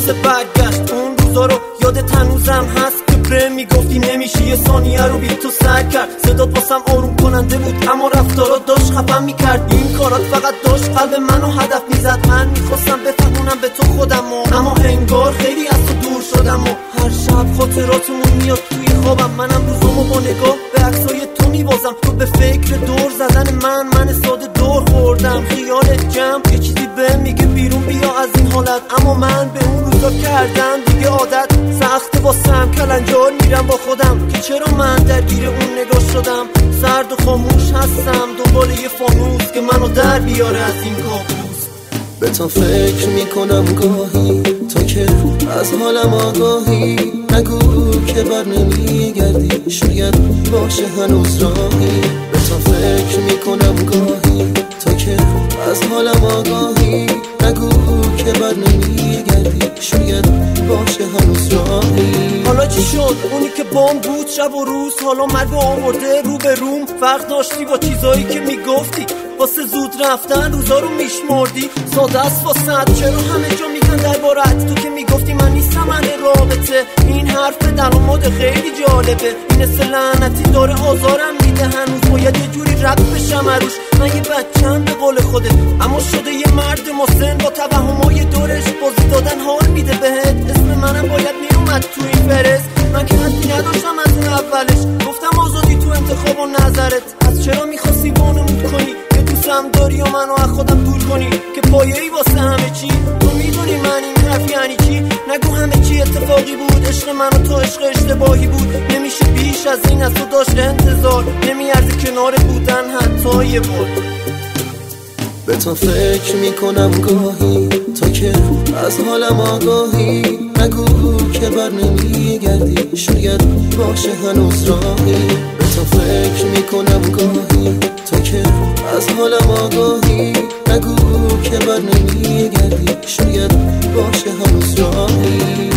مثل برگشت اون روزا رو یادت هنوزم هست که برم میگفتی نمیشه یه ثانیه رو بی تو سر کرد. صدات واسم آروم کننده بود اما رفتارات داشت خفم میکرد. این کارات فقط داشت قلب منو هدف میزد. من میخواستم بفهمونم به تو خودم اما انگار خیلی از تو دور شدم و هر شب خاطراتمون میاد توی خوابم. منم روزامو با نگاه به عکسای تو میبازم. تو به فکر دور زدن من ساده دور خوردم. خیال جمع یه چیزی به میگه بیرون بیا از این حالت، اما من به اون روزا کردم دیگه عادت. سخت واسم کلنجار میرم با خودم که چرا من درگیر اون نگاه شدم. سرد و خاموش هستم دنبال یه فانوس که منو در بیاره از این کابوس. به تو فکر میکنم گاهی تو که از حالم آگاهی. نگو که بر نمیگردی شاید باشه هنوز راهی. به تو فکر میکنم گاهی تو که از حالم آگاهی. نگو که بر نمیگردی شاید باشه هنوز راهی. حالا چی شد اونی که بام بود شب و روز حالا مرگ آورده رو به روم. فرق داشتی با چیزایی که میگفتی واسه زود رفتن روزا رو میشمردی. ساده است واسه چرا همه جا میگن دربارت تو که میگفتی من نیستم اهل رابطه. این حرف در اومد خیلی جالبه. این اصل لعنتی داره آزارم میده هنوز. باید یه جوری رد بشم عروش. من یه بچم به قول خودت اما شده یه مرد مسن با توهمای دورش بازی دادن حال میده بهت. اسم منم باید میومد تو این فرست. من که حدی نداشتم از اون اولش. گفتم آزادی تو انتخاب و نظرت. از چرا میخواستی وانمود کنی که دوستم داری و منو از خودم دور کنی که پایه‌ای واسه همه چی. تو میدونی من این حرف یعنی چی. نگو همه چی اتفاقی بود. عشق من و تو عشق اشتباهی بود. نمیشه بیش از این از تو داشت انتظار. نمیارزه کنار بودن حتی یه بار. به تو فکر میکنم گاهی تو که از حالم آگاهی. نگو که بر نمیگردی شاید باشه هنوز راهی. به تو فکر میکنم گاهی تو که از حالم آگاهی. نگو که بر نمیگردی شاید باشه هنوز راهی.